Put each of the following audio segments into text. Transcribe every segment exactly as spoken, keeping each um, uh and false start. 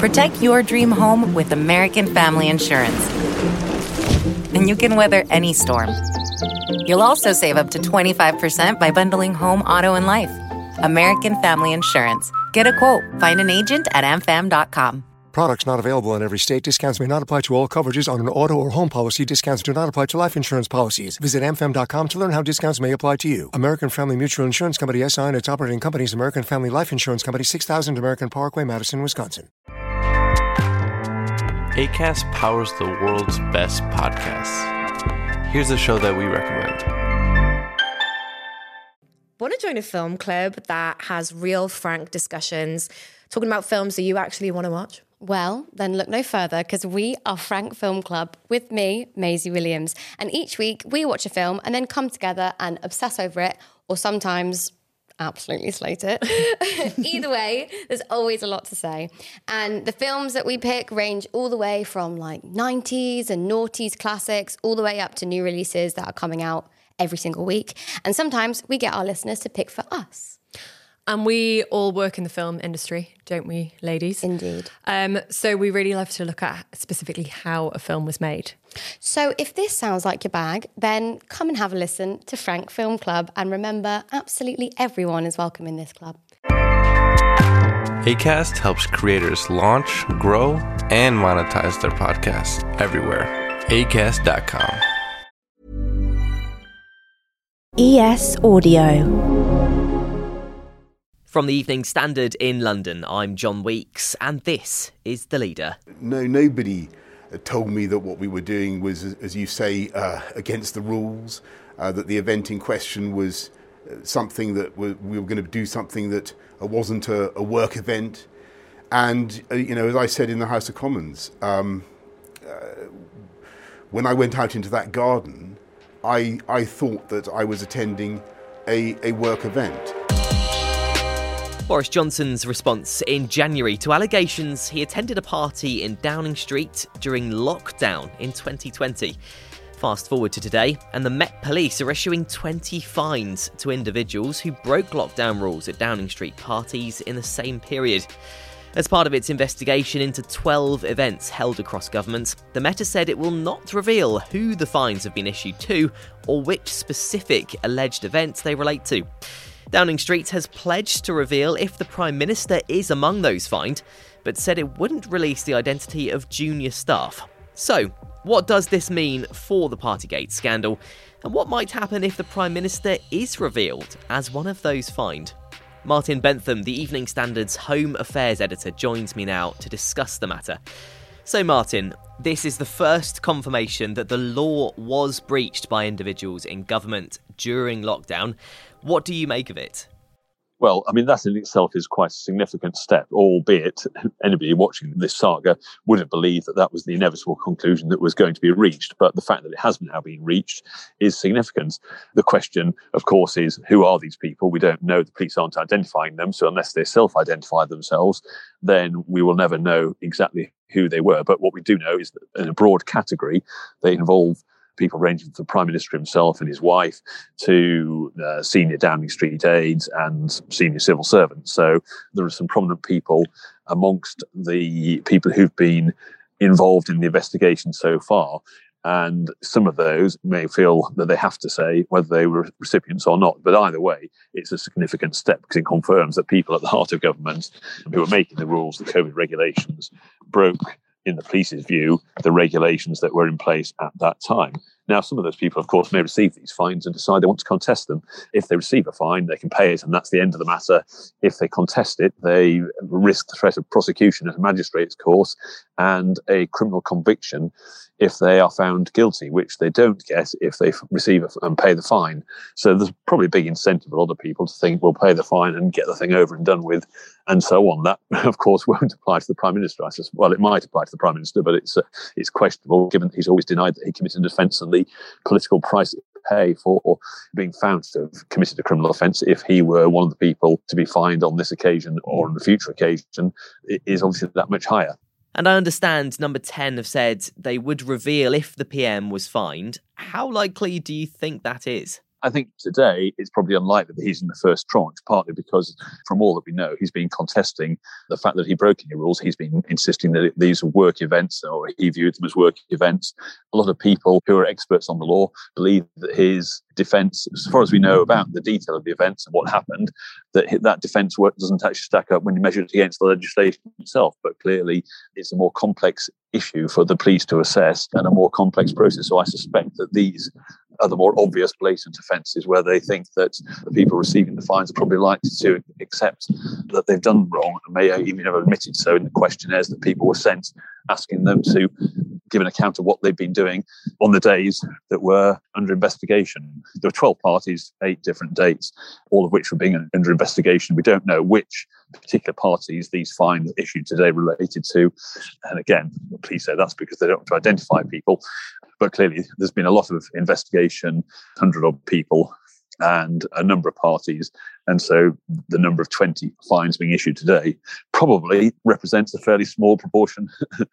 Protect your dream home with American Family Insurance. And you can weather any storm. You'll also save up to twenty-five percent by bundling home, auto, and life. American Family Insurance. Get a quote. Find an agent at a m fam dot com. Products not available in every state. Discounts may not apply to all coverages on an auto or home policy. Discounts do not apply to life insurance policies. Visit a m fam dot com to learn how discounts may apply to you. American Family Mutual Insurance Company, S I and its operating companies, American Family Life Insurance Company, six thousand American Parkway, Madison, Wisconsin. Acast powers the world's best podcasts. Here's a show that we recommend. Want to join a film club that has real, frank discussions, talking about films that you actually want to watch? Well, then look no further, because we are Frank Film Club with me, Maisie Williams. And each week we watch a film and then come together and obsess over it, or sometimes absolutely slate it. Either way, there's always a lot to say. And the films that we pick range all the way from like nineties and noughties classics, all the way up to new releases that are coming out every single week. And sometimes we get our listeners to pick for us. And we all work in the film industry, don't we, ladies? Indeed. Um, so we really love to look at specifically how a film was made. So if this sounds like your bag, then come and have a listen to Frank Film Club. And remember, absolutely everyone is welcome in this club. Acast helps creators launch, grow, and monetize their podcasts everywhere. acast dot com. E S Audio. From the Evening Standard in London, I'm John Weeks, and this is The Leader. No, nobody told me that what we were doing was, as you say, uh, against the rules, uh, that the event in question was something that we were going to do something that wasn't a, a work event. And, uh, you know, as I said in the House of Commons, um, uh, when I went out into that garden, I, I thought that I was attending a, a work event. Boris Johnson's response in January to allegations he attended a party in Downing Street during lockdown in twenty twenty. Fast forward to today, and the Met Police are issuing twenty fines to individuals who broke lockdown rules at Downing Street parties in the same period. As part of its investigation into twelve events held across government, the Met has said it will not reveal who the fines have been issued to or which specific alleged events they relate to. Downing Street has pledged to reveal if the Prime Minister is among those fined, but said it wouldn't release the identity of junior staff. So, what does this mean for the Partygate scandal? And what might happen if the Prime Minister is revealed as one of those fined? Martin Bentham, the Evening Standard's Home Affairs editor, joins me now to discuss the matter. So Martin, this is the first confirmation that the law was breached by individuals in government during lockdown. What do you make of it? Well, I mean, that in itself is quite a significant step, albeit anybody watching this saga wouldn't believe that that was the inevitable conclusion that was going to be reached. But the fact that it has now been reached is significant. The question, of course, is who are these people? We don't know. The police aren't identifying them. So unless they self-identify themselves, then we will never know exactly who they were. But what we do know is that in a broad category, they involve people ranging from the Prime Minister himself and his wife to uh, senior Downing Street aides and senior civil servants. So there are some prominent people amongst the people who've been involved in the investigation so far. And some of those may feel that they have to say whether they were recipients or not. But either way, it's a significant step because it confirms that people at the heart of government who are making the rules, the COVID regulations, broke, in the police's view, the regulations that were in place at that time. Now, some of those people, of course, may receive these fines and decide they want to contest them. If they receive a fine, they can pay it, and that's the end of the matter. If they contest it, they risk the threat of prosecution at a magistrate's court and a criminal conviction if they are found guilty, which they don't get if they receive and pay the fine. So there's probably a big incentive for other people to think, we'll pay the fine and get the thing over and done with, and so on. That, of course, won't apply to the Prime Minister. I says, well, it might apply to the Prime Minister, but it's uh, it's questionable, given that he's always denied that he committed an offence and the political price to pay for being found to have committed a criminal offence if he were one of the people to be fined on this occasion or on a future occasion is obviously that much higher. And I understand Number ten have said they would reveal if the P M was fined. How likely do you think that is? I think today it's probably unlikely that he's in the first tranche, partly because from all that we know, he's been contesting the fact that he broke any rules. He's been insisting that these were work events, or he viewed them as work events. A lot of people who are experts on the law believe that his defence, as far as we know about the detail of the events and what happened, that that defence work doesn't actually stack up when you measure it against the legislation itself. But clearly it's a more complex issue for the police to assess and a more complex process. So I suspect that these are the more obvious blatant offences where they think that the people receiving the fines are probably likely to accept that they've done wrong and may even have admitted so in the questionnaires that people were sent asking them to give an account of what they've been doing on the days that were under investigation. There were twelve parties, eight different dates, all of which were being under investigation. We don't know which particular parties these fines issued today related to. And again, please say that's because they don't want to identify people. But clearly, there's been a lot of investigation, one hundred odd people, and a number of parties. And so the number of twenty fines being issued today probably represents a fairly small proportion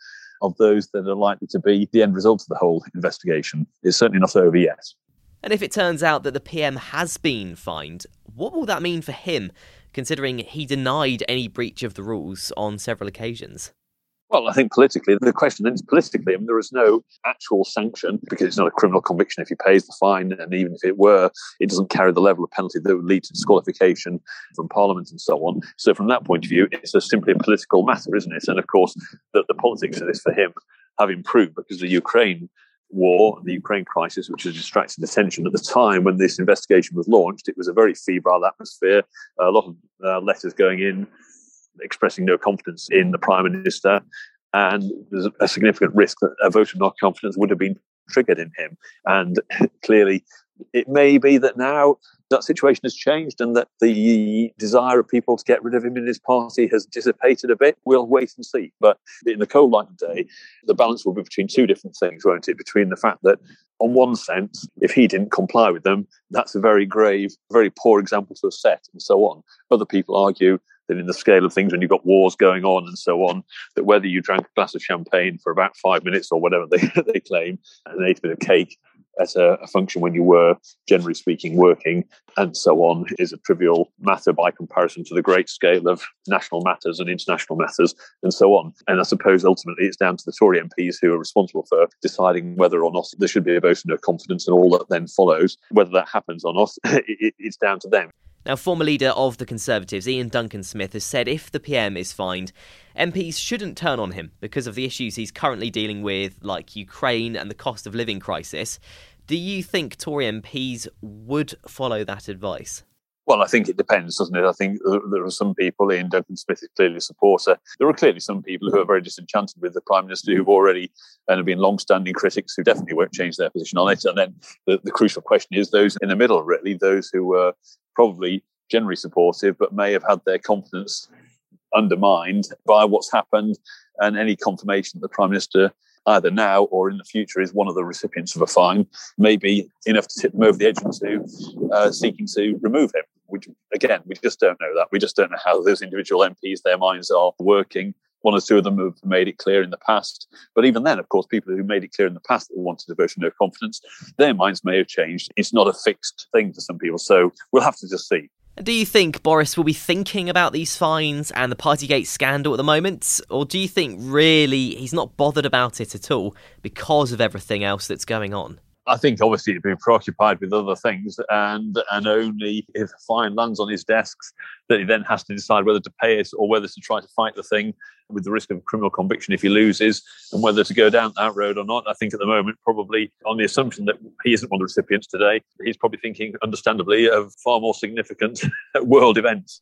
of those that are likely to be the end result of the whole investigation. It's certainly not over yet. And if it turns out that the P M has been fined, what will that mean for him, considering he denied any breach of the rules on several occasions? Well, I think politically, the question is politically, I mean, there is no actual sanction because it's not a criminal conviction if he pays the fine. And even if it were, it doesn't carry the level of penalty that would lead to disqualification from Parliament and so on. So from that point of view, it's a simply a political matter, isn't it? And of course, the, the politics of this for him have improved because the Ukraine war, the Ukraine crisis, which has distracted attention at the time when this investigation was launched. It was a very febrile atmosphere, a lot of uh, letters going in, expressing no confidence in the Prime Minister, and there's a significant risk that a vote of no confidence would have been triggered in him. And clearly, it may be that now that situation has changed and that the desire of people to get rid of him in his party has dissipated a bit. We'll wait and see. But in the cold light of day, the balance will be between two different things, won't it? Between the fact that, on one sense, if he didn't comply with them, that's a very grave, very poor example to have set, and so on. Other people argue that in the scale of things, when you've got wars going on and so on, that whether you drank a glass of champagne for about five minutes or whatever they, they claim, and ate a bit of cake at a, a function when you were, generally speaking, working, and so on, is a trivial matter by comparison to the great scale of national matters and international matters, and so on. And I suppose ultimately it's down to the Tory M Ps who are responsible for deciding whether or not there should be a vote of no confidence and all that then follows. Whether that happens or not, it, it's down to them. Now, former leader of the Conservatives, Ian Duncan-Smith, has said if the P M is fined, M Ps shouldn't turn on him because of the issues he's currently dealing with, like Ukraine and the cost of living crisis. Do you think Tory M Ps would follow that advice? Well, I think it depends, doesn't it? I think there are some people, Ian Duncan-Smith is clearly a supporter. There are clearly some people who are very disenchanted with the Prime Minister who've already and have been long-standing critics who definitely won't change their position on it. And then the, the crucial question is those in the middle, really, those who were probably generally supportive but may have had their confidence undermined by what's happened and any confirmation that the Prime Minister either now or in the future is one of the recipients of a fine, may be enough to tip them over the edge into uh, seeking to remove him. Which, again, we just don't know that. We just don't know how those individual M Ps, their minds are working. One or two of them have made it clear in the past. But even then, of course, people who made it clear in the past that they wanted to vote for no confidence, their minds may have changed. It's not a fixed thing for some people. So we'll have to just see. Do you think Boris will be thinking about these fines and the Partygate scandal at the moment? Or do you think really he's not bothered about it at all because of everything else that's going on? I think obviously he'd been preoccupied with other things, and and only if a fine lands on his desks that he then has to decide whether to pay it or whether to try to fight the thing with the risk of criminal conviction if he loses, and whether to go down that road or not. I think at the moment, probably on the assumption that he isn't one of the recipients today, he's probably thinking, understandably, of far more significant world events.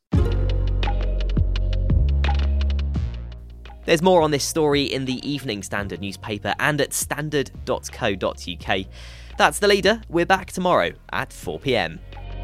There's more on this story in the Evening Standard newspaper and at standard dot co dot uk. That's The Leader. We're back tomorrow at four p.m.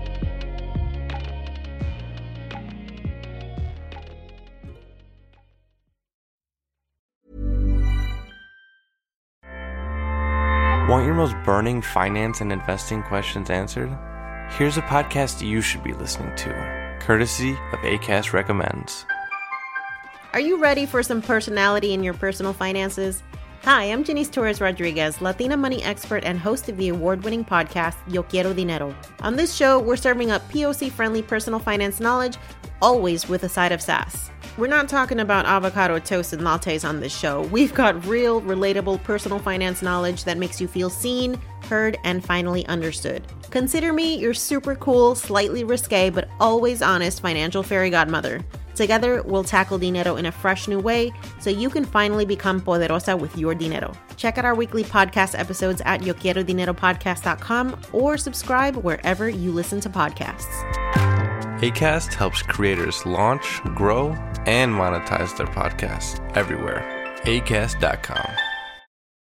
Want your most burning finance and investing questions answered? Here's a podcast you should be listening to, courtesy of Acast Recommends. Are you ready for some personality in your personal finances? Hi, I'm Janice Torres-Rodriguez, Latina money expert and host of the award-winning podcast, Yo Quiero Dinero. On this show, we're serving up P O C-friendly personal finance knowledge, always with a side of sass. We're not talking about avocado toast and lattes on this show. We've got real, relatable personal finance knowledge that makes you feel seen, heard, and finally understood. Consider me your super cool, slightly risque, but always honest financial fairy godmother. Together, we'll tackle dinero in a fresh new way so you can finally become poderosa with your dinero. Check out our weekly podcast episodes at yo quiero dinero podcast dot com or subscribe wherever you listen to podcasts. Acast helps creators launch, grow, and monetize their podcasts everywhere. acast dot com.